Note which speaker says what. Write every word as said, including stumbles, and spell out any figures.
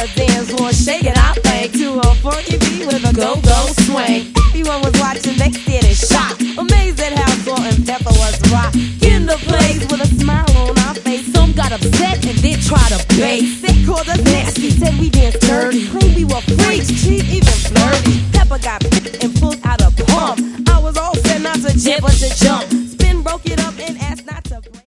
Speaker 1: the dance floor, shaking our thing to a funky beat with a go-go swing. Everyone was watching, they stared in shock, amazed at how Salt and Pepper was rock. In the place with a smile on our face, some got upset and then tried to bait. They called us nasty, said we danced dirty, claimed we were freaks, cheap, even flirty. Pepper got picked and pulled out a pump. I was all set not to jump, but to jump.